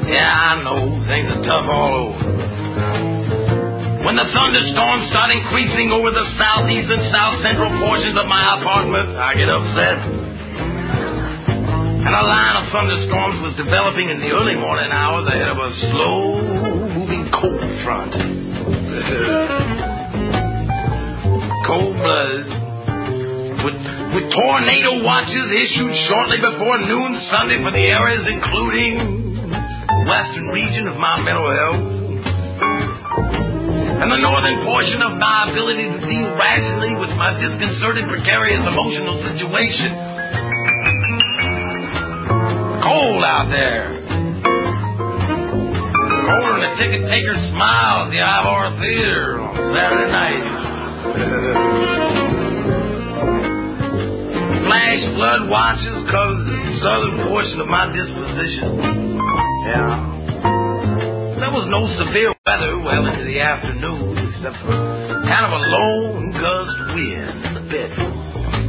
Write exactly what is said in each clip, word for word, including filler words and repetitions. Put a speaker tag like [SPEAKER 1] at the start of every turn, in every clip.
[SPEAKER 1] Yeah, I know, things are tough all over. When the thunderstorms start increasing over the southeast and south central portions of my apartment, I get upset. And a line of thunderstorms was developing in the early morning hours ahead of a slow-moving cold front. Cold-blooded. With, with tornado watches issued shortly before noon Sunday for the areas including the western region of my mental health and the northern portion of my ability to deal rationally with my disconcerted, precarious emotional situation. Cold out there. Colder than a ticket taker's smile at the Ivor Theater on Saturday night. Flash flood watches cover the southern portion of my disposition. Yeah. There was no severe weather well into the afternoon, except for kind of a lone gust wind in the bedroom.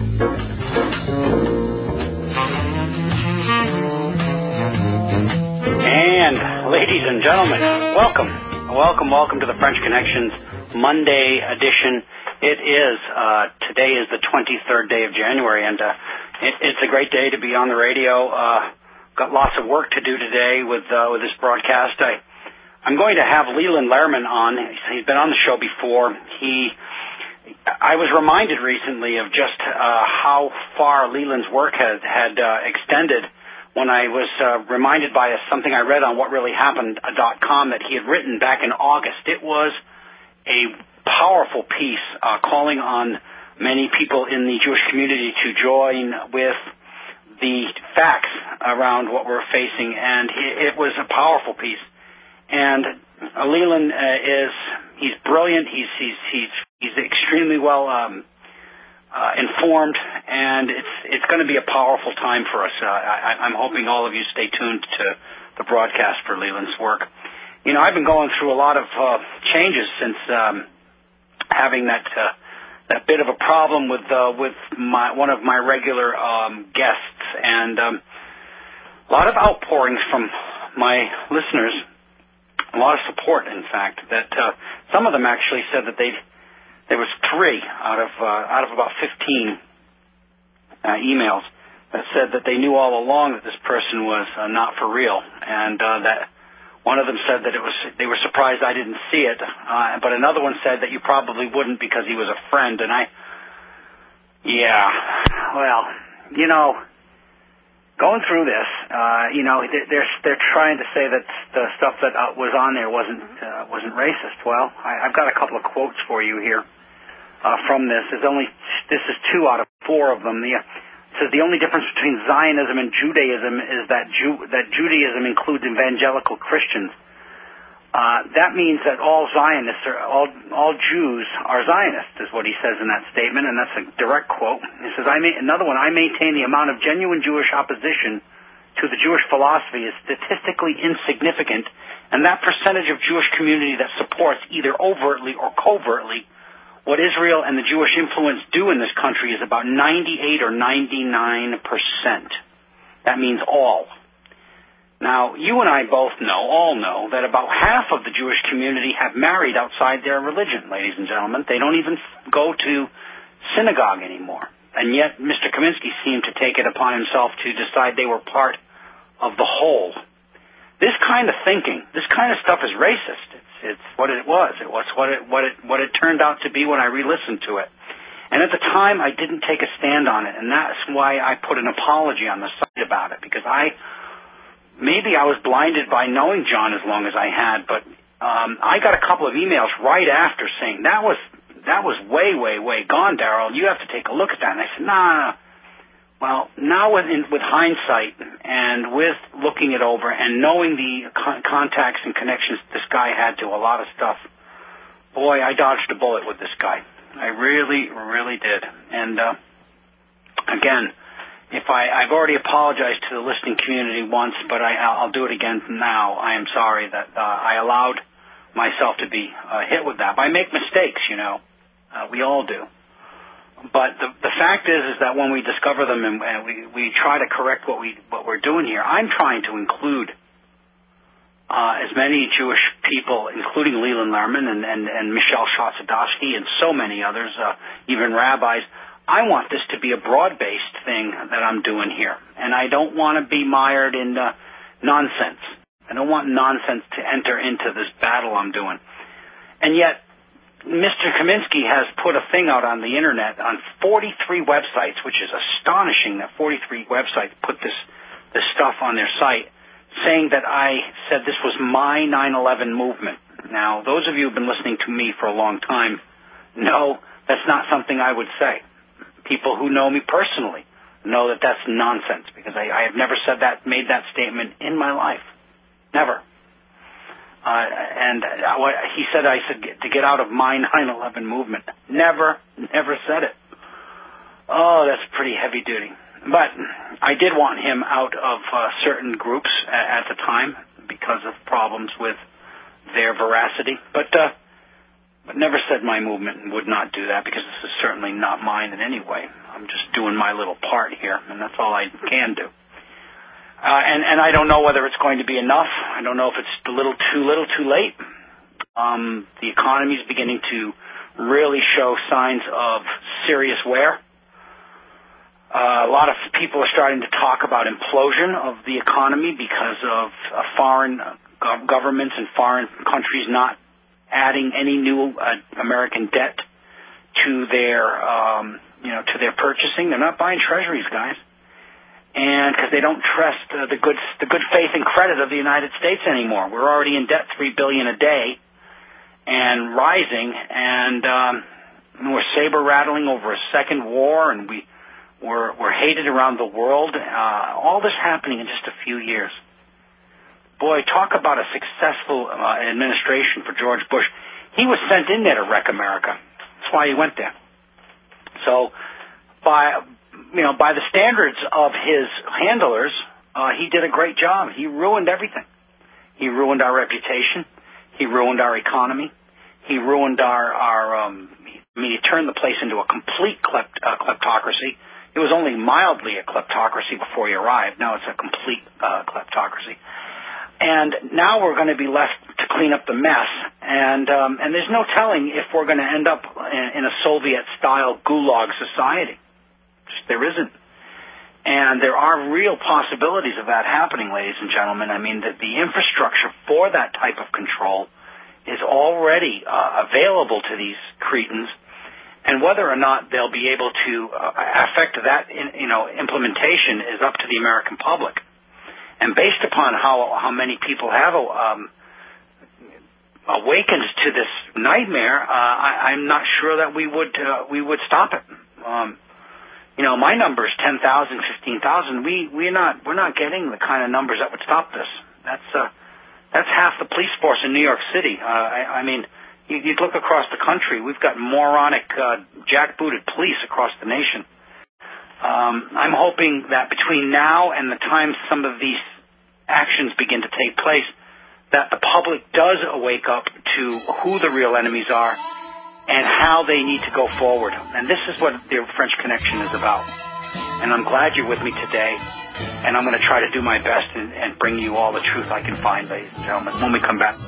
[SPEAKER 2] And, ladies and gentlemen, welcome. Welcome, welcome to the French Connections Monday edition. It is, uh, today is the twenty-third day of January, and uh, it, it's a great day to be on the radio. Uh, got lots of work to do today with uh, with this broadcast. I, I'm going to have Leland Lehrman on. He's been on the show before. He, I was reminded recently of just uh, how far Leland's work had, had uh, extended when I was uh, reminded by a, something I read on what really happened dot com that he had written back in August. It was a powerful piece uh, calling on many people in the Jewish community to join with the facts around what we're facing, and it was a powerful piece. And uh, Leland uh, is, he's brilliant, he's, he's, he's, he's extremely well um, uh, informed, and it's, it's going to be a powerful time for us. Uh, I, I'm hoping all of you stay tuned to the broadcast for Leland's work. You know, I've been going through a lot of uh, changes since um, having that uh, that bit of a problem with uh, with my one of my regular um, guests, and um, a lot of outpourings from my listeners. A lot of support, in fact. That uh, some of them actually said that they there was three out of uh, out of about fifteen uh, emails that said that they knew all along that this person was uh, not for real, and uh, that one of them said that it was they were surprised I didn't see it, uh, but another one said that you probably wouldn't because he was a friend, and I, yeah, well, you know. Going through this, uh, you know, they're they're trying to say that the stuff that uh, was on there wasn't uh, wasn't racist. Well, I, I've got a couple of quotes for you here uh, from this. There's only this is two out of four of them. The, uh, it says the only difference between Zionism and Judaism is that Jew, that Judaism includes evangelical Christians. Uh, that means that all Zionists, are, all all Jews are Zionists, is what he says in that statement, and that's a direct quote. He says, I may, another one, I maintain the amount of genuine Jewish opposition to the Jewish philosophy is statistically insignificant, and that percentage of Jewish community that supports either overtly or covertly what Israel and the Jewish influence do in this country is about ninety-eight or ninety-nine percent. That means all. Now, you and I both know, all know, that about half of the Jewish community have married outside their religion, ladies and gentlemen. They don't even go to synagogue anymore. And yet, Mister Kaminsky seemed to take it upon himself to decide they were part of the whole. This kind of thinking, this kind of stuff is racist. It's, it's what it was. It was what it, what it, what it turned out to be when I re-listened to it. And at the time, I didn't take a stand on it, and that's why I put an apology on the site about it, because I... Maybe I was blinded by knowing John as long as I had, but um, I got a couple of emails right after saying, that was that was way, way, way gone, Darrell. You have to take a look at that. And I said, nah, nah, nah. Well, now with, in, with hindsight and with looking it over and knowing the con- contacts and connections this guy had to a lot of stuff, boy, I dodged a bullet with this guy. I really, really did. And, uh, again... If I, I've already apologized to the listening community once, but I, I'll do it again now. I am sorry that uh, I allowed myself to be uh, hit with that. But I make mistakes, you know. Uh, we all do. But the the fact is, is that when we discover them and, and we, we try to correct what we what we're doing here, I'm trying to include as many Jewish people, including Leland Lerman and, and, and Michelle Shotsadowski and so many others, uh, even rabbis. I want this to be a broad-based thing that I'm doing here, and I don't want to be mired in uh, nonsense. I don't want nonsense to enter into this battle I'm doing. And yet, Mister Kaminsky has put a thing out on the Internet on forty-three websites, which is astonishing that forty-three websites put this, this stuff on their site, saying that I said this was my nine eleven movement. Now, those of you who have been listening to me for a long time know that's not something I would say. People who know me personally know that that's nonsense, because I, I have never said that, made that statement in my life. Never. Uh, and uh, what he said, I said to get out of my nine eleven movement. Never, never said it. Oh, that's pretty heavy duty. But I did want him out of uh, certain groups at, at the time because of problems with their veracity. But uh, but never said my movement and would not do that, because this is certainly not mine in any way. I'm just doing my little part here, and that's all I can do. Uh, and, and I don't know whether it's going to be enough. I don't know if it's a little too little too late. Um, the economy is beginning to really show signs of serious wear. Uh, a lot of people are starting to talk about implosion of the economy because of uh, foreign uh, governments and foreign countries not adding any new uh, American debt to their, um, you know, to their purchasing. They're not buying treasuries, guys, and because they don't trust uh, the good, the good faith and credit of the United States anymore. We're already in debt three billion dollars a day and rising, and um, we're saber rattling over a second war, and we we're, we're hated around the world. Uh, all this happening in just a few years. Boy, talk about a successful uh, administration for George Bush. He was sent in there to wreck America. That's why he went there. So, by you know, by the standards of his handlers, uh, he did a great job. He ruined everything. He ruined our reputation. He ruined our economy. He ruined our our. Um, I mean, he turned the place into a complete klept, uh, kleptocracy. It was only mildly a kleptocracy before he arrived. Now it's a complete uh, kleptocracy. And now we're going to be left to clean up the mess, and um, and there's no telling if we're going to end up in, in a Soviet-style gulag society. Just, there isn't. And there are real possibilities of that happening, ladies and gentlemen. I mean, that the infrastructure for that type of control is already uh, available to these cretins, and whether or not they'll be able to uh, affect that, in, you know, implementation is up to the American public. And based upon how how many people have um, awakened to this nightmare, uh, I, I'm not sure that we would uh, we would stop it. Um, you know, my number is ten thousand, fifteen thousand. We we're not we're not getting the kind of numbers that would stop this. That's uh, that's half the police force in New York City. Uh, I, I mean, you, you look across the country, we've got moronic, uh, jackbooted police across the nation. Um, I'm hoping that between now and the time some of these actions begin to take place, that the public does wake up to who the real enemies are and how they need to go forward. And this is what the French Connection is about. And I'm glad you're with me today, and I'm going to try to do my best and, and bring you all the truth I can find, ladies and gentlemen, when we come back.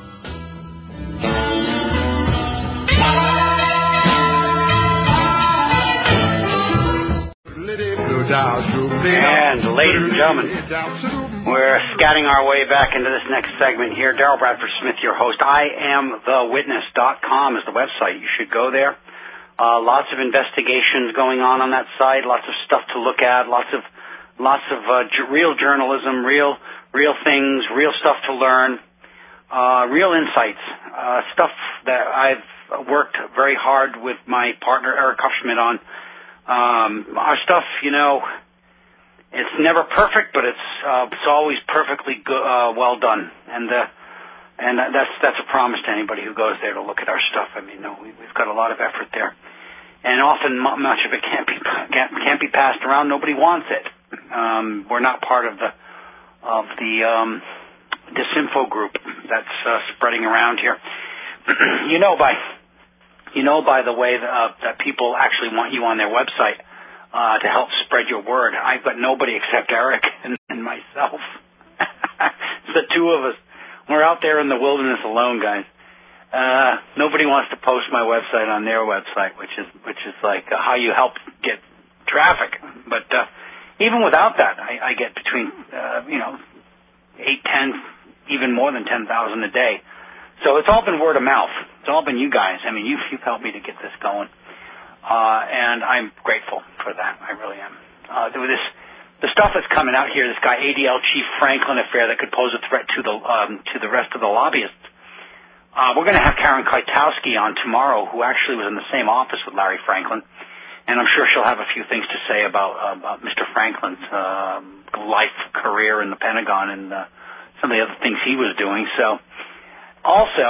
[SPEAKER 2] And ladies and gentlemen, we're scatting our way back into this next segment here. Daryl Bradford Smith, your host. I am the witness dot com is the website. You should go there. Uh, lots of investigations going on on that site. Lots of stuff to look at. Lots of lots of uh, j- real journalism, real real things, real stuff to learn, uh, real insights, uh, stuff that I've worked very hard with my partner Eric Hufschmidt on. Um, our stuff, you know, it's never perfect, but it's uh, it's always perfectly go- uh, well done, and uh, and that's that's a promise to anybody who goes there to look at our stuff. I mean, no, we, we've got a lot of effort there, and often much of it can't be can't, can't be passed around. Nobody wants it. Um, we're not part of the of the um, disinfo group that's uh, spreading around here. you know by. You know, by the way, uh, that people actually want you on their website uh, to help spread your word. I've got nobody except Eric and, and myself. It's the two of us. we're out there in the wilderness alone, guys. Uh, nobody wants to post my website on their website, which is which is like uh, how you help get traffic. But uh, even without that, I, I get between uh, you know eight, ten, even more than ten thousand a day. So it's all been word of mouth. It's all been you guys. I mean, you've, you've helped me to get this going, uh, and I'm grateful for that. I really am. Uh, there was this the stuff that's coming out here. This guy A D L Chief Franklin affair that could pose a threat to the um, to the rest of the lobbyists. Uh, we're going to have Karen Kwiatkowski on tomorrow, who actually was in the same office with Larry Franklin, and I'm sure she'll have a few things to say about, uh, about Mister Franklin's uh, life, career in the Pentagon, and uh, some of the other things he was doing. So, also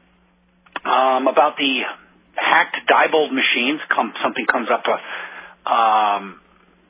[SPEAKER 2] um, about the hacked Diebold machines, come, something comes up. Uh, um,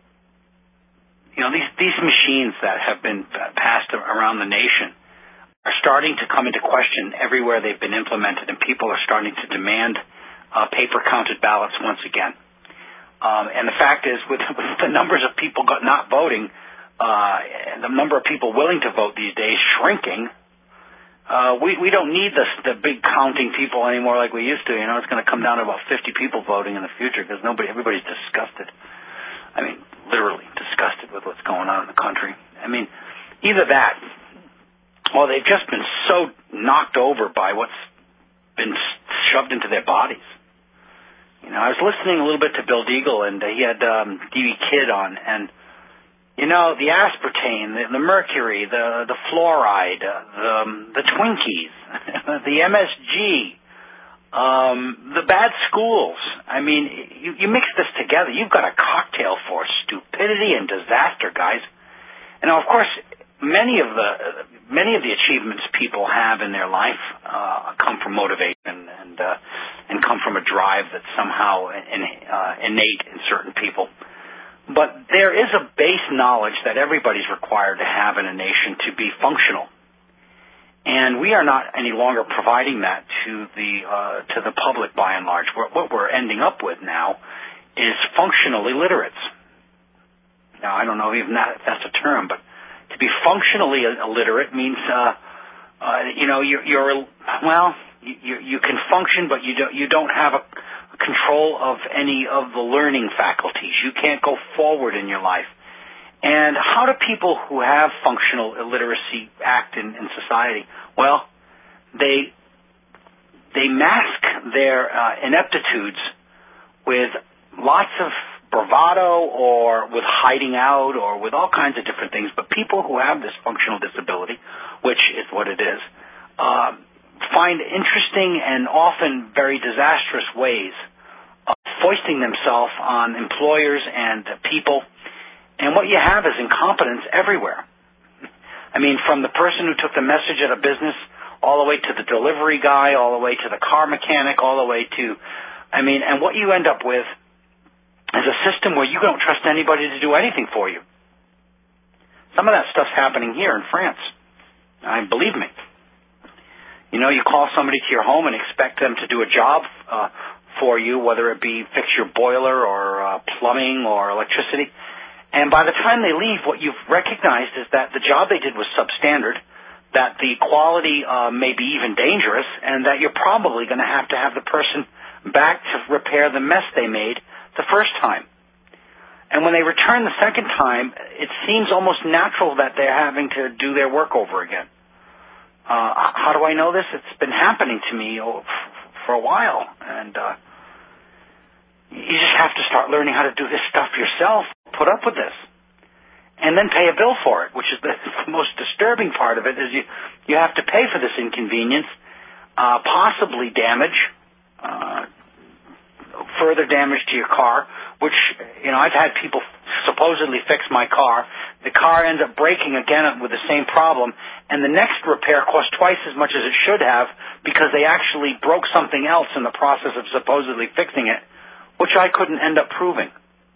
[SPEAKER 2] you know, these these machines that have been passed around the nation are starting to come into question everywhere they've been implemented, and people are starting to demand uh, paper-counted ballots once again. Um, and the fact is, with, with the numbers of people got not voting, uh, and the number of people willing to vote these days shrinking, uh, we, we don't need the, the big counting people anymore like we used to. You know, it's going to come down to about fifty people voting in the future because nobody, everybody's disgusted. I mean, literally disgusted with what's going on in the country. I mean, either that. Well, they've just been so knocked over by what's been shoved into their bodies. You know, I was listening a little bit to Bill Deagle, and uh, he had um, D B Kidd on, and, you know, the aspartame, the, the mercury, the, the fluoride, uh, the, um, the Twinkies, the M S G, um, the bad schools. I mean, you, you mix this together, you've got a cocktail for stupidity and disaster, guys. And, now, of course, Many of the many of the achievements people have in their life uh, come from motivation and uh, and come from a drive that's somehow in, uh, innate in certain people. But there is a base knowledge that everybody's required to have in a nation to be functional, and we are not any longer providing that to the uh, to the public by and large. What we're ending up with now is functional illiterates. Now, I don't know even that, if that's a term, but to be functionally illiterate means, uh, uh, you know, you're, you're well, you, you can function, but you don't, you don't have a control of any of the learning faculties. You can't go forward in your life. And how do people who have functional illiteracy act in, in society? Well, they they mask their uh, ineptitudes with lots of bravado or with hiding out or with all kinds of different things. But people who have this functional disability, which is what it is, uh, find interesting and often very disastrous ways of foisting themselves on employers and people. And what you have is incompetence everywhere. I mean, from the person who took the message at a business all the way to the delivery guy, all the way to the car mechanic, all the way to, I mean, and what you end up with is a system where you don't trust anybody to do anything for you. Some of that stuff's happening here in France. I believe me. You know, you call somebody to your home and expect them to do a job uh, for you, whether it be fix your boiler or uh, plumbing or electricity. And by the time they leave, what you've recognized is that the job they did was substandard, that the quality uh, may be even dangerous, and that you're probably going to have to have the person back to repair the mess they made the first time. And when they return the second time, it seems almost natural that they're having to do their work over again. Uh, how do I know this? It's been happening to me for a while, and uh, you just have to start learning how to do this stuff yourself, put up with this, and then pay a bill for it, which is the, the most disturbing part of it, is you, you have to pay for this inconvenience, uh, possibly damage, uh, further damage to your car, which, you know, I've had people supposedly fix my car. The car ends up breaking again with the same problem, and the next repair costs twice as much as it should have because they actually broke something else in the process of supposedly fixing it, which I couldn't end up proving.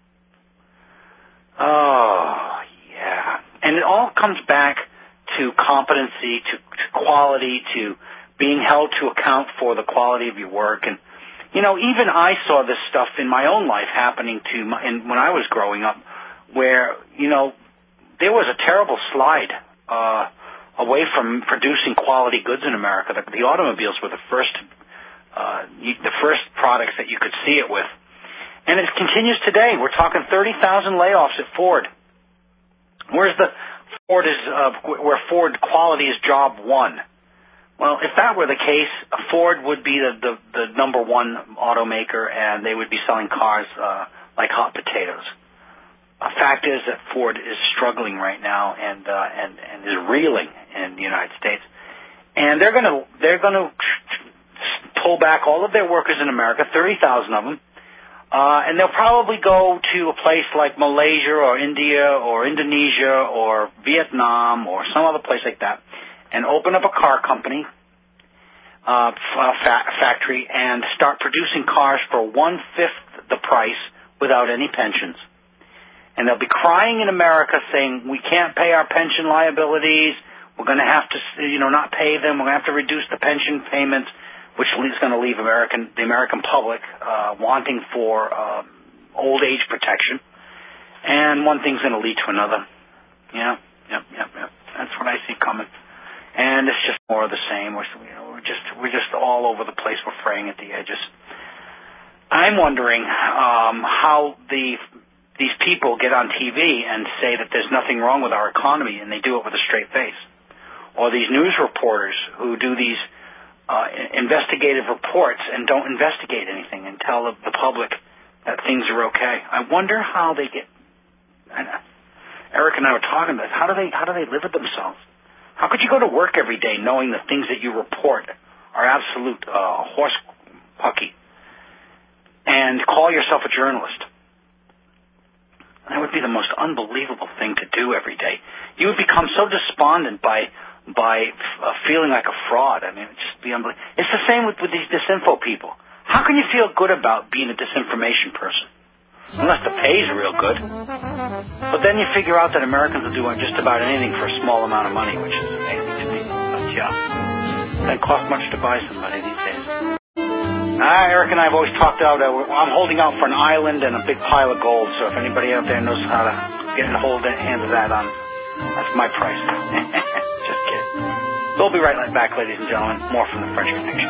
[SPEAKER 2] Oh, yeah. And it all comes back to competency, to, to quality, to being held to account for the quality of your work. And you know, even I saw this stuff in my own life happening to my, in, when I was growing up, where, you know, there was a terrible slide uh, away from producing quality goods in America. The, the automobiles were the first, uh, you, the first products that you could see it with. And it continues today. We're talking thirty thousand layoffs at Ford. Where's the Ford is, uh, where Ford quality is job one? Well, if that were the case, Ford would be the, the, the number one automaker, and they would be selling cars uh, like hot potatoes. The fact is that Ford is struggling right now and uh, and and is reeling in the United States, and they're going to they're going to pull back all of their workers in America, thirty thousand of them, uh, and they'll probably go to a place like Malaysia or India or Indonesia or Vietnam or some other place like that, and open up a car company, uh, fa- factory, and start producing cars for one fifth the price without any pensions. And they'll be crying in America saying, we can't pay our pension liabilities, we're going to have to, you know, not pay them, we're going to have to reduce the pension payments, which is going to leave American, the American public uh, wanting for uh, old age protection. And one thing's going to lead to another. Yeah, yep, yep, yep. That's what I see coming. And it's just more of the same. We're, you know, we're just we're just all over the place. We're fraying at the edges. I'm wondering um, how the these people get on T V and say that there's nothing wrong with our economy, and they do it with a straight face. Or these news reporters who do these uh, investigative reports and don't investigate anything and tell the, the public that things are okay. I wonder how they get. I know, Eric and I were talking about this. How do they how do they live with themselves? How could you go to work every day knowing the things that you report are absolute uh, horse pucky and call yourself a journalist? That would be the most unbelievable thing to do every day. You would become so despondent by by uh, feeling like a fraud. I mean, it'd just be unbelievable. It's the same with, with these disinfo people. How can you feel good about being a disinformation person? Unless the pay's real good. But then you figure out that Americans will do just about anything for a small amount of money, which is amazing to me. But yeah, it doesn't cost much to buy somebody these days. Ah, Eric and I have always talked out, uh, I'm holding out for an island and a big pile of gold, so if anybody out there knows how to get a hold of hands of that on, that's my price. Just kidding. We'll be right back, ladies and gentlemen. More from the French Connection.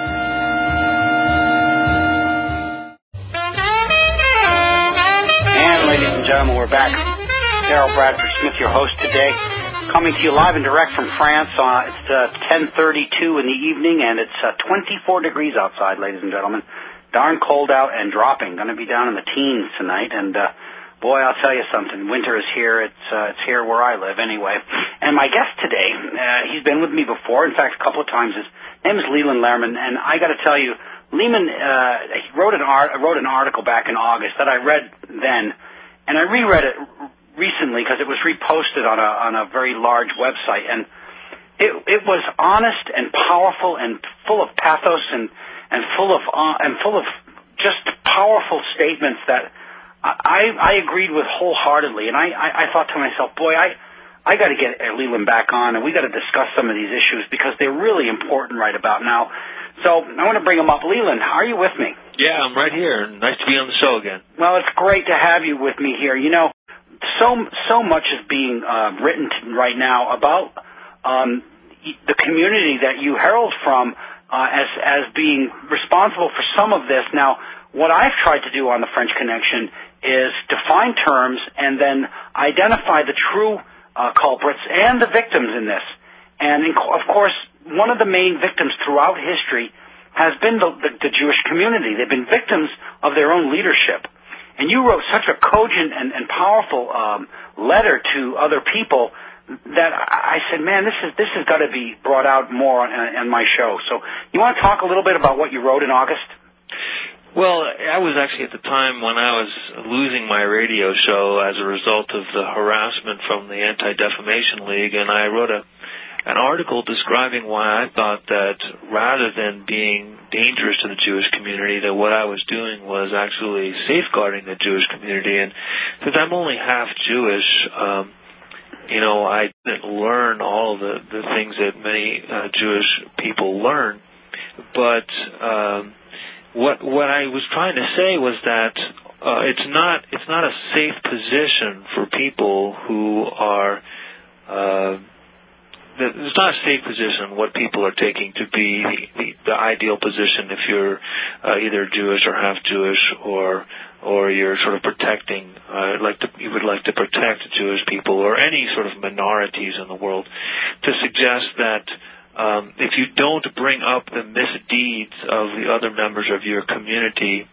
[SPEAKER 2] And ladies and gentlemen, we're back. Daryl Bradford Smith, your host today, coming to you live and direct from France. Uh, it's uh, ten thirty-two in the evening, and it's uh, twenty-four degrees outside, ladies and gentlemen. Darn cold out and dropping. Going to be down in the teens tonight, and uh, boy, I'll tell you something. Winter is here. It's uh, it's here where I live, anyway. And my guest today, uh, he's been with me before. In fact, a couple of times. His name is Leland Lehrman, and I got to tell you, Lehman uh, he wrote an art wrote an article back in August that I read then, and I reread it recently because it was reposted on a on a very large website, and it it was honest and powerful and full of pathos and and full of uh, and full of just powerful statements that I I agreed with wholeheartedly, and I I, I thought to myself, boy, I I got to get Leland back on, and we got to discuss some of these issues because they're really important right about now. So I want to bring them up. Leland, are you with me?
[SPEAKER 3] Yeah, I'm right here. Nice to be on the show again.
[SPEAKER 2] Well, it's great to have you with me here. You know, so so much is being uh, written right now about um, the community that you herald from uh, as as being responsible for some of this. Now, what I've tried to do on the French Connection is define terms and then identify the true uh, culprits and the victims in this. And in, of course, one of the main victims throughout history has been the, the, the Jewish community. They've been victims of their own leadership. And you wrote such a cogent and, and powerful um, letter to other people that I said, man, this is this has got to be brought out more on, on my show. So you want to talk a little bit about what you wrote in August?
[SPEAKER 3] Well, I was actually at the time when I was losing my radio show as a result of the harassment from the Anti-Defamation League, and I wrote a an article describing why I thought that rather than being dangerous to the Jewish community, that what I was doing was actually safeguarding the Jewish community. And since I'm only half Jewish, um, you know, I didn't learn all of the, the things that many uh, Jewish people learn. But um, what what I was trying to say was that uh, it's not it's not a safe position for people who are uh, it's not a safe position what people are taking to be the, the, the ideal position if you're uh, either Jewish or half Jewish, or or you're sort of protecting, uh, like to, you would like to protect Jewish people or any sort of minorities in the world, to suggest that um, if you don't bring up the misdeeds of the other members of your community,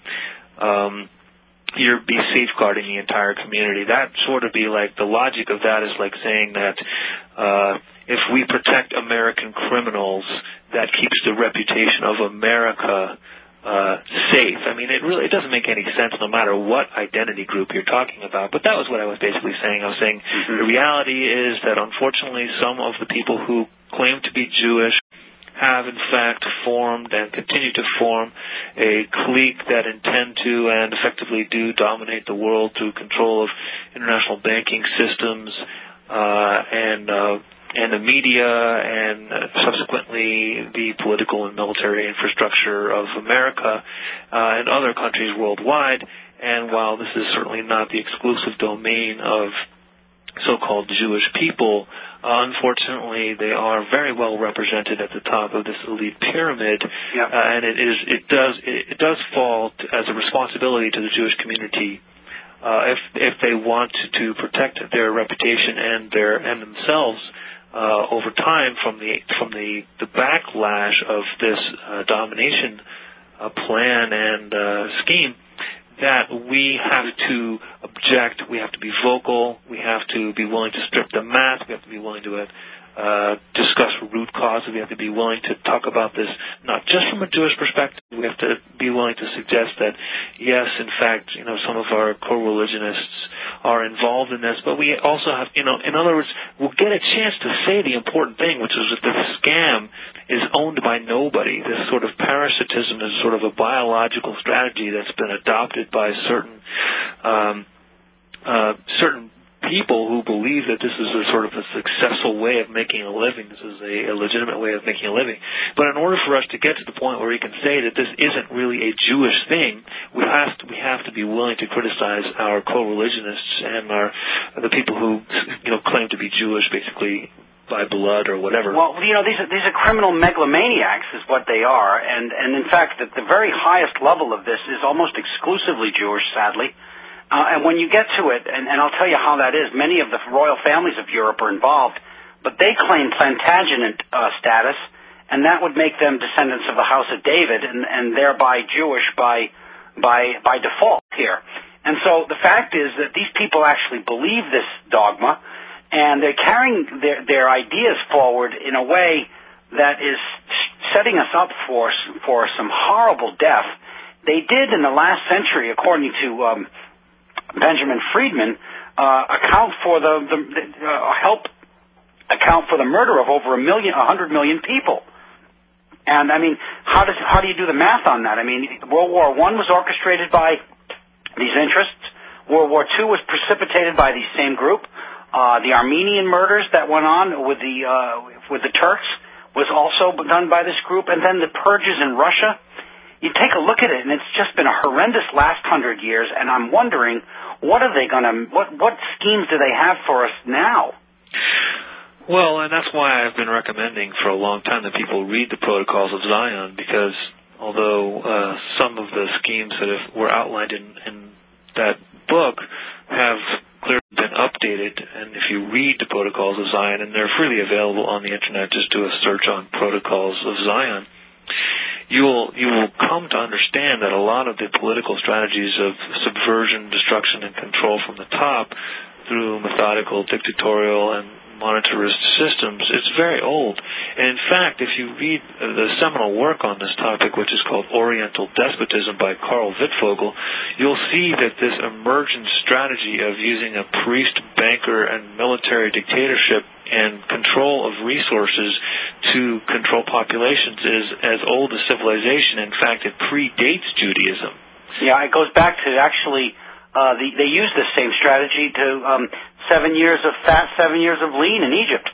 [SPEAKER 3] um, you'll be safeguarding the entire community. That sort of be like, the logic of that is like saying that uh, if we protect American criminals, that keeps the reputation of America uh, safe. I mean, it really it doesn't make any sense no matter what identity group you're talking about. But that was what I was basically saying. I was saying mm-hmm. the reality is that unfortunately some of the people who claim to be Jewish have in fact formed and continue to form a clique that intend to and effectively do dominate the world through control of international banking systems uh, and uh, and the media and uh, subsequently the political and military infrastructure of America uh, and other countries worldwide. And while this is certainly not the exclusive domain of so-called Jewish people, Uh, unfortunately, they are very well represented at the top of this elite pyramid,
[SPEAKER 2] yeah.
[SPEAKER 3] uh, and it is it does it, it does fall t- as a responsibility to the Jewish community uh, if if they want to protect their reputation and their and themselves uh, over time from the from the, the backlash of this uh, domination uh, plan and uh, scheme. That we have to object, we have to be vocal, we have to be willing to strip the mask, we have to be willing to uh, discuss root causes, we have to be willing to talk about this not just from a Jewish perspective, we have to be willing to suggest that, yes, in fact, you know, some of our co-religionists are involved in this, but we also have, you know, in other words, we'll get a chance to say the important thing, which is that the scam is owned by nobody. This sort of parasitism is sort of a biological strategy that's been adopted by certain um, uh, certain people who believe that this is a sort of a successful way of making a living. This is a, a legitimate way of making a living. But in order for us to get to the point where we can say that this isn't really a Jewish thing, we have to, we have to be willing to criticize our co-religionists and our the people who, you know, claim to be Jewish, basically by blood or whatever.
[SPEAKER 2] Well, you know, these are these are criminal megalomaniacs, is what they are, and and in fact, the, the very highest level of this is almost exclusively Jewish, sadly. Uh, and when you get to it, and, and I'll tell you how that is, many of the royal families of Europe are involved, but they claim Plantagenet uh, status, and that would make them descendants of the House of David, and, and thereby Jewish by by by default here. And so the fact is that these people actually believe this dogma, and they're carrying their, their ideas forward in a way that is setting us up for for some horrible death. They did in the last century, according to um, Benjamin Friedman, uh, account for the, the, the uh, help account for the murder of over a million, a hundred million people. And I mean, how does how do you do the math on that? I mean, World War One was orchestrated by these interests. World War Two was precipitated by the same group. Uh, the Armenian murders that went on with the uh, with the Turks was also done by this group, and then the purges in Russia. You take a look at it, and it's just been a horrendous last hundred years. And I'm wondering, what are they going to? What what schemes do they have for us now?
[SPEAKER 3] Well, and that's why I've been recommending for a long time that people read the Protocols of Zion, because although uh, some of the schemes that have, were outlined in, in that book have clearly been updated, and if you read the Protocols of Zion, and they're freely available on the Internet, just do a search on Protocols of Zion, you will you will come to understand that a lot of the political strategies of subversion, destruction, and control from the top through methodical, dictatorial, and monetarist systems, it's very old. And in fact, if you read the seminal work on this topic, which is called Oriental Despotism by Karl Wittfogel, you'll see that this emergent strategy of using a priest, banker, and military dictatorship and control of resources to control populations is as old as civilization. In fact, it predates Judaism.
[SPEAKER 2] Yeah, it goes back to actually, uh, the, they used the same strategy to um, seven years of fast, seven years of lean in Egypt.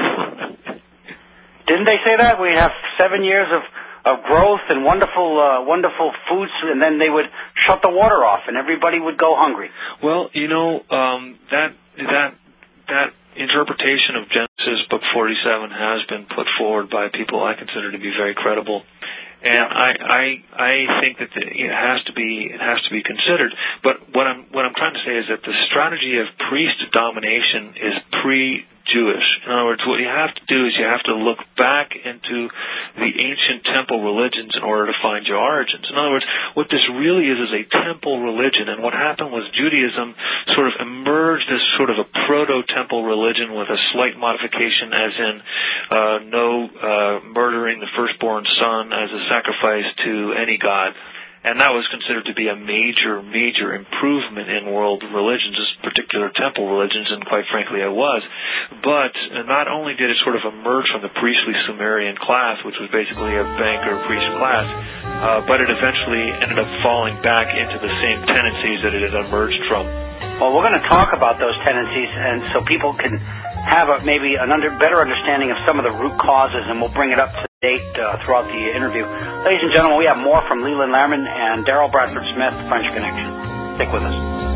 [SPEAKER 2] Didn't they say that? We'd have seven years of, of growth and wonderful uh, wonderful foods, and then they would shut the water off, and everybody would go hungry.
[SPEAKER 3] Well, you know, um, that that that interpretation of Genesis Book forty-seven has been put forward by people I consider to be very credible, and I I, I think that the, it has to be it has to be considered. But what I'm what I'm trying to say is that the strategy of priest domination is pre-Jewish. In other words, what you have to do is you have to look back into the ancient temple religions in order to find your origins. In other words, what this really is is a temple religion, and what happened was Judaism sort of emerged as sort of a proto-temple religion with a slight modification, as in uh, no uh, murdering the firstborn son as a sacrifice to any god. And that was considered to be a major, major improvement in world religions, this particular temple religions, and quite frankly it was. But not only did it sort of emerge from the priestly Sumerian class, which was basically a banker priest class, uh, but it eventually ended up falling back into the same tendencies that it had emerged from.
[SPEAKER 2] Well, we're going to talk about those tendencies, and so people can have a, maybe an under, better understanding of some of the root causes, and we'll bring it up to date uh, throughout the interview. Ladies and gentlemen, we have more from Leland Lerman and Daryl Bradford Smith, French Connection. Stick with us.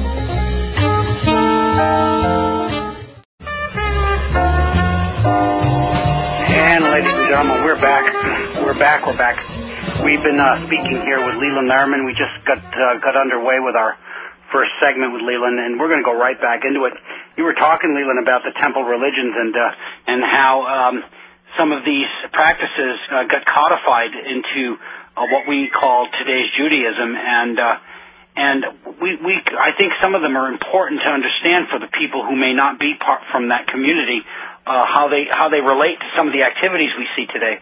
[SPEAKER 2] And ladies and gentlemen, we're back. We're back. We're back. We've been uh, speaking here with Leland Lerman. We just got uh, got underway with our first segment with Leland, and we're going to go right back into it. You were talking, Leland, about the temple religions and uh, and how um, some of these practices uh, got codified into uh, what we call today's Judaism, and uh, and we, we I think some of them are important to understand for the people who may not be part from that community, uh, how they how they relate to some of the activities we see today.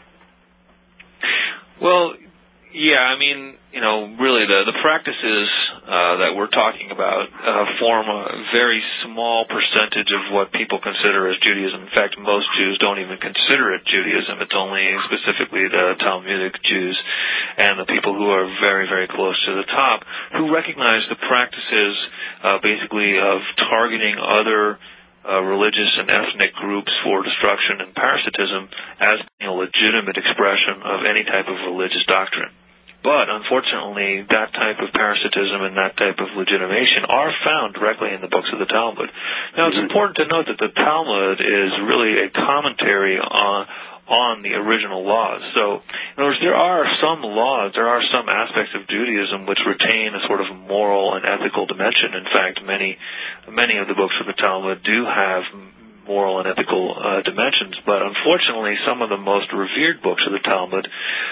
[SPEAKER 3] Well, yeah, I mean, you know, really the, the practices uh, that we're talking about uh, form a very small percentage of what people consider as Judaism. In fact, most Jews don't even consider it Judaism. It's only specifically the Talmudic Jews and the people who are very, very close to the top who recognize the practices uh, basically of targeting other Uh, religious and ethnic groups for destruction and parasitism as a legitimate expression of any type of religious doctrine. But unfortunately, that type of parasitism and that type of legitimation are found directly in the books of the Talmud. Now, it's important to note that the Talmud is really a commentary on on the original laws. So, in other words, there are some laws, there are some aspects of Judaism which retain a sort of moral and ethical dimension. In fact, many many of the books of the Talmud do have moral and ethical uh, dimensions, but unfortunately, some of the most revered books of the Talmud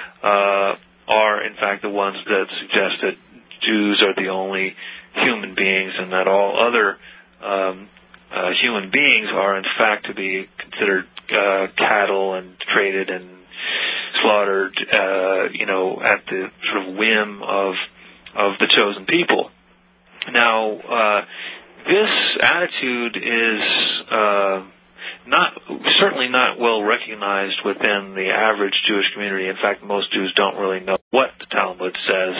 [SPEAKER 3] uh, are, in fact, the ones that suggest that Jews are the only human beings and that all other um, uh, human beings are, in fact, to be considered uh, cattle and traded and slaughtered, uh, you know, at the sort of whim of of the chosen people. Now, uh, this attitude is uh, not certainly not well recognized within the average Jewish community. In fact, most Jews don't really know what the Talmud says,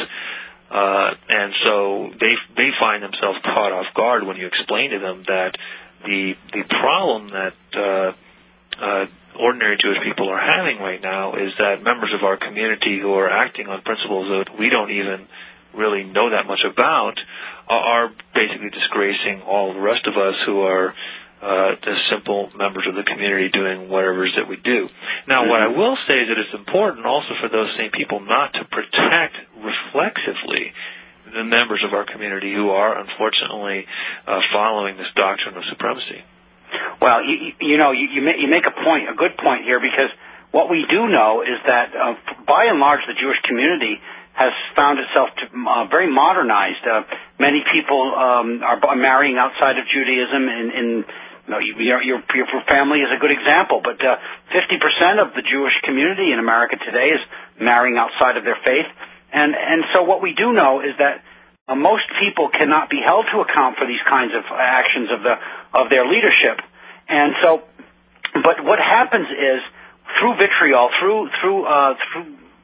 [SPEAKER 3] uh, and so they they find themselves caught off guard when you explain to them that the the problem that uh, uh, ordinary Jewish people are having right now is that members of our community who are acting on principles that we don't even really know that much about are basically disgracing all the rest of us who are uh, the simple members of the community doing whatever it is that we do. Now, what I will say is that it's important also for those same people not to protect reflexively the members of our community who are, unfortunately, uh, following this doctrine of supremacy.
[SPEAKER 2] Well, you, you know, you, you make a point, a good point here, because what we do know is that, uh, by and large, the Jewish community has found itself to, uh, very modernized. Uh, many people um, are marrying outside of Judaism. In, in you know, your, your, your family is a good example, but uh, fifty percent of the Jewish community in America today is marrying outside of their faith. And and so what we do know is that uh, most people cannot be held to account for these kinds of actions of the of their leadership. And so, but what happens is through vitriol, through through uh, through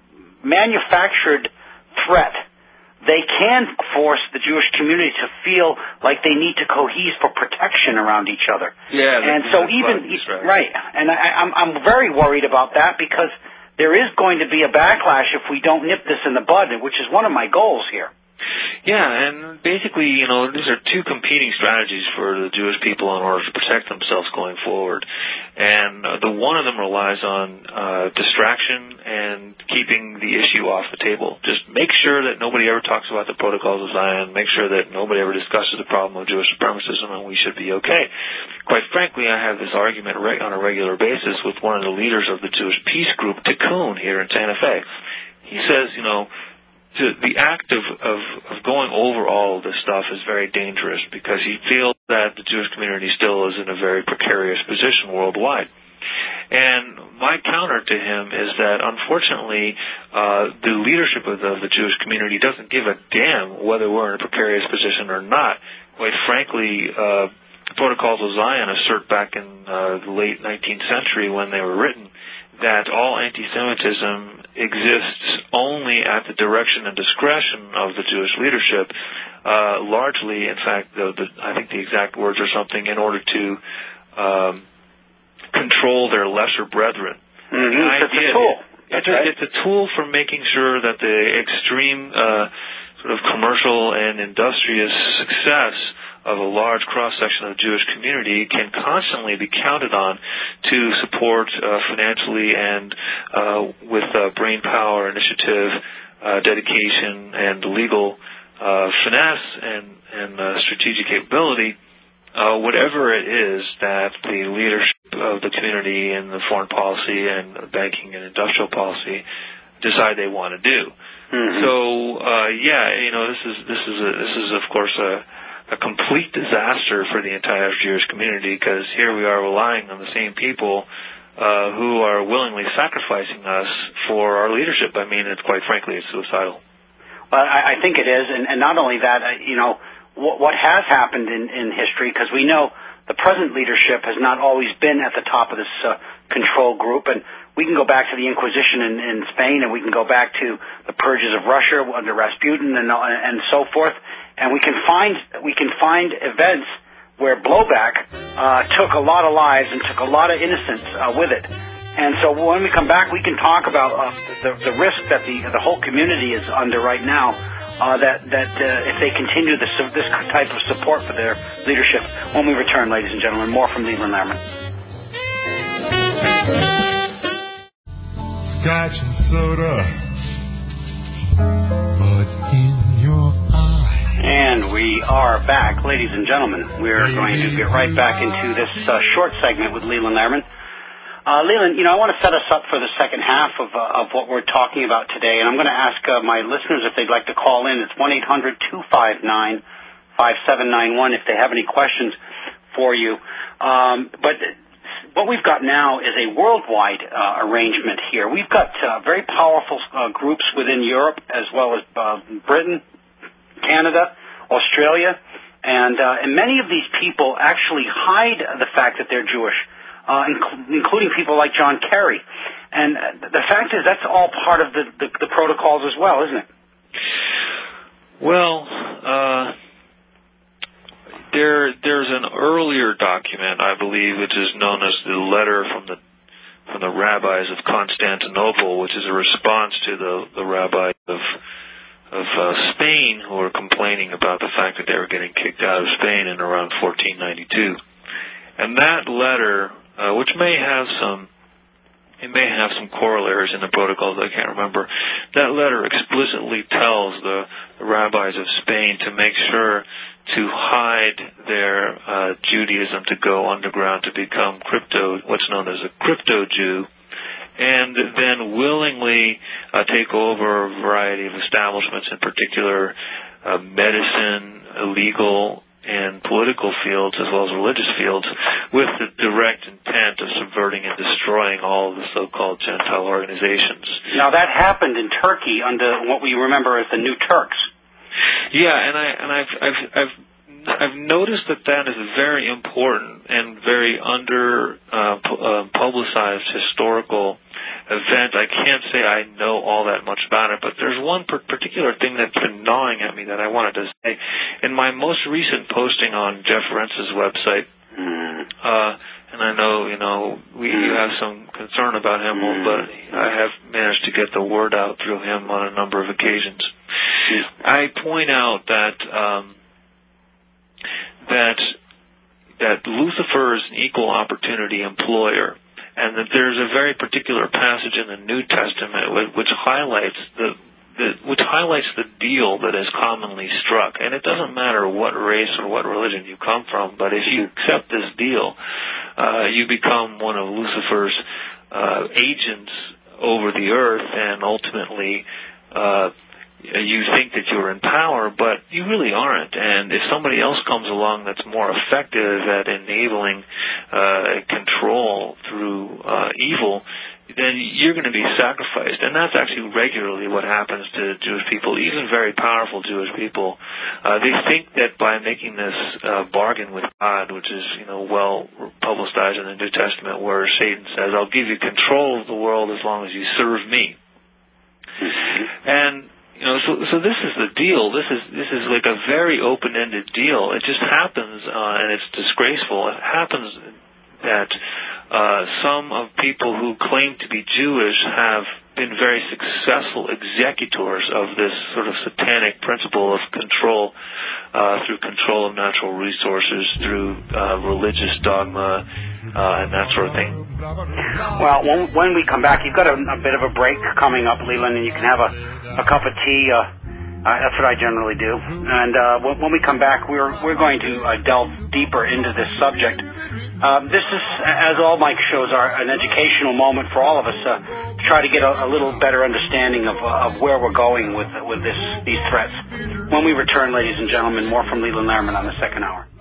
[SPEAKER 2] manufactured threat, they can force the Jewish community to feel like they need to cohere for protection around each other.
[SPEAKER 3] Yeah,
[SPEAKER 2] and so even right. right, and I, I'm I'm very worried about that because there is going to be a backlash if we don't nip this in the bud, which is one of my goals here.
[SPEAKER 3] Yeah, and basically, you know, these are two competing strategies for the Jewish people in order to protect themselves going forward. And uh, the one of them relies on uh, distraction and keeping the issue off the table. Just make sure that nobody ever talks about the Protocols of Zion, make sure that nobody ever discusses the problem of Jewish supremacism, and we should be okay. Quite frankly, I have this argument re- on a regular basis with one of the leaders of the Jewish peace group, Tikkun, here in Santa Fe. He says, you know, To the act of, of, of going over all of this stuff is very dangerous because he feels that the Jewish community still is in a very precarious position worldwide. And my counter to him is that, unfortunately, uh, the leadership of the, of the Jewish community doesn't give a damn whether we're in a precarious position or not. Quite frankly, uh, the Protocols of Zion assert back in uh, the late nineteenth century when they were written that all anti-Semitism exists only at the direction and discretion of the Jewish leadership, uh, largely, in fact, the, the, I think the exact words are something in order to um, control their lesser brethren.
[SPEAKER 2] Mm-hmm. It's a tool.
[SPEAKER 3] It's a, it's a tool for making sure that the extreme uh, sort of commercial and industrious success of a large cross-section of the Jewish community can constantly be counted on to support uh, financially and uh, with uh, brain power, initiative, uh, dedication, and legal uh, finesse and, and uh, strategic capability, uh, whatever it is that the leadership of the community in the foreign policy and banking and industrial policy decide they want to do. Mm-hmm. So, uh, yeah, you know, this is this is a, this is of course a a complete disaster for the entire Jewish community because here we are relying on the same people uh, who are willingly sacrificing us for our leadership. I mean, it's quite frankly, it's suicidal.
[SPEAKER 2] Well, I, I think it is, and, and not only that, uh, you know, what, what has happened in, in history, because we know the present leadership has not always been at the top of this uh, control group, and we can go back to the Inquisition in, in Spain, and we can go back to the purges of Russia under Rasputin and, and so forth. And we can find we can find events where blowback uh, took a lot of lives and took a lot of innocence uh, with it. And so when we come back, we can talk about uh, the, the risk that the the whole community is under right now. Uh, that that uh, if they continue this this type of support for their leadership. When we return, ladies and gentlemen, more from Leland Lerman.
[SPEAKER 4] Scotch and soda, but in your eye.
[SPEAKER 2] And we are back, ladies and gentlemen. We're going to get right back into this uh, short segment with Leland Lerman. Uh, Leland, you know, I want to set us up for the second half of uh, of what we're talking about today, and I'm going to ask uh, my listeners if they'd like to call in. It's one eight hundred two five nine five seven nine one if they have any questions for you. Um, but what we've got now is a worldwide uh, arrangement here. We've got uh, very powerful uh, groups within Europe as well as uh, Britain, Canada, Australia, and uh, and many of these people actually hide the fact that they're Jewish, uh, inc- including people like John Kerry. And uh, the fact is that's all part of the, the, the protocols as well, isn't it?
[SPEAKER 3] Well, uh, there there's an earlier document, I believe, which is known as the letter from the from the rabbis of Constantinople, which is a response to the, the rabbis of of uh, Spain who were complaining about the fact that they were getting kicked out of Spain in around fourteen ninety-two. And that letter, uh, which may have some, it may have some corollaries in the protocols, I can't remember, that letter explicitly tells the, the rabbis of Spain to make sure to hide their uh, Judaism, to go underground, to become crypto, what's known as a crypto-Jew, and then willingly uh, take over a variety of establishments, in particular uh, medicine, legal, and political fields, as well as religious fields, with the direct intent of subverting and destroying all of the so-called Gentile organizations.
[SPEAKER 2] Now, that happened in Turkey under what we remember as the New Turks.
[SPEAKER 3] Yeah, and I and I've I've I've I've noticed that that is a very important and very under uh, pu- uh, publicized historical event. I can't say I know all that much about it, but there's one per- particular thing that's been gnawing at me that I wanted to say. In my most recent posting on Jeff Rentz's website, uh, and I know, you know, we you have some concern about him, but I have managed to get the word out through him on a number of occasions. I point out that um, that that Lucifer is an equal opportunity employer, and that there's a very particular passage in the New Testament which highlights the, the which highlights the deal that is commonly struck. And it doesn't matter what race or what religion you come from, but if you accept this deal, uh, you become one of Lucifer's uh, agents over the earth, and ultimately uh, you think that you're in power, but you really aren't. And if somebody else comes along that's more effective at enabling uh, control through uh, evil, then you're going to be sacrificed. And that's actually regularly what happens to Jewish people, even very powerful Jewish people. Uh, they think that by making this uh, bargain with God, which is, you know, well publicized in the New Testament, where Satan says, I'll give you control of the world as long as you serve me. And you know, so so this is the deal. This is this is like a very open-ended deal. It just happens, uh, and it's disgraceful. It happens that uh, some of people who claim to be Jewish have been very successful executors of this sort of satanic principle of control uh, through control of natural resources, through uh, religious dogma, uh, and that sort of thing.
[SPEAKER 2] Well, when, when we come back, you've got a, a bit of a break coming up, Leland, and you can have a, a cup of tea. Uh, uh, that's what I generally do. And uh, when, when we come back, we're we're going to uh, delve deeper into this subject. Uh, this is, as all my shows are, an educational moment for all of us uh, to try to get a, a little better understanding of, uh, of where we're going with with this these threats. When we return, ladies and gentlemen, more from Leland Lehrman on the second hour.